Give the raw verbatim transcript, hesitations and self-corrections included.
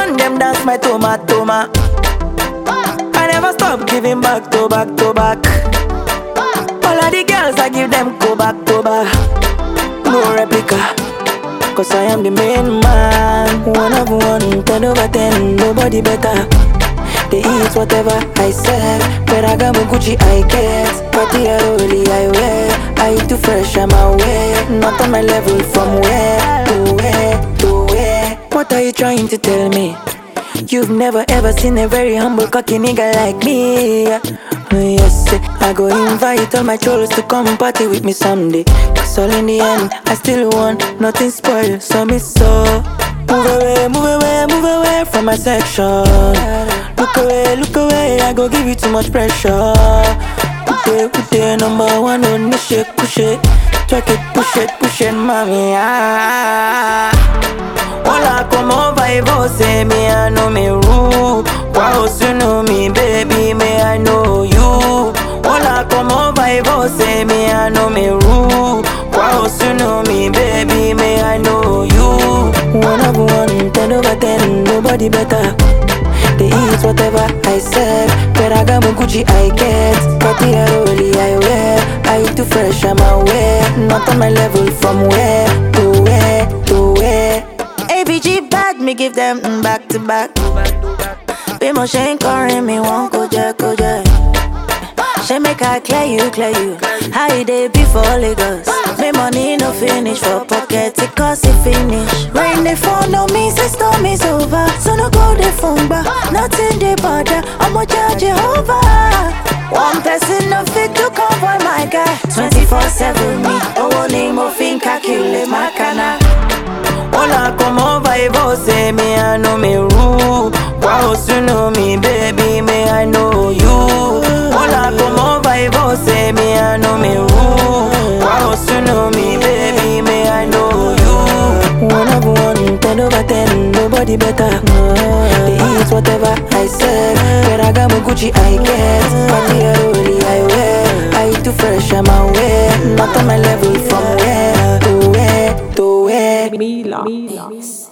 man them dance my toma toma. I never stop giving back to back to back. All of the girls I give them go back to back. No replica, cause I am the main man. One of one, ten over ten, nobody better. They eat whatever I serve. Ferragamo, Gucci I get. Party Aroli I wear. I too fresh, I'm aware. Not on my level, from where to where to where. What are you trying to tell me? You've never ever seen a very humble cocky nigga like me. Oh yes, I go invite all my trolls to come party with me someday. Cause all in the end, I still want nothing spoiled. So me so move away, move away, move away from my section. Look away, look away, I go give you too much pressure. Put it, put it, number one on the shake, push it. Track it, push it, push it, mommy. Ah. Hola, como vai você? Me I know me rule. Wow, you know me, baby, me I know you. Hola, como vai você? Me I know me rule. Wow, you know me, baby, me I know you. One of one, ten over ten, nobody better. They eat whatever I serve. Ferragamo, Gucci I get. Party Aroli I wear. I too fresh, I'm aware. Not on my level, from where to where to where. A B G bad, me give them mm, back to back. Be more shame calling me one go jack go jack. She make I clear you, clear you. How you day before Lagos? Me money no finish for pocket, it cost it finish. Rain they fall, no me, say storm is over. So no go the phone back, nothing they bother. I'm a judge Jehovah. One person no fit to convoy my guy. twenty-four seven me, oh one name of fin calculate my cana. Hola, como vai você? Me I know me rule. Wow, you know me, baby, me I know you. Hola, como vai você? Me I know me rule. Wow, you know me, baby, me I know you. One of one, ten over ten, nobody better. They eat whatever I serve. Ferragamo, Gucci I get. Party Aroli I wear. I too fresh, I'm aware. Not on my level, from where to where to where. Mila. Mila.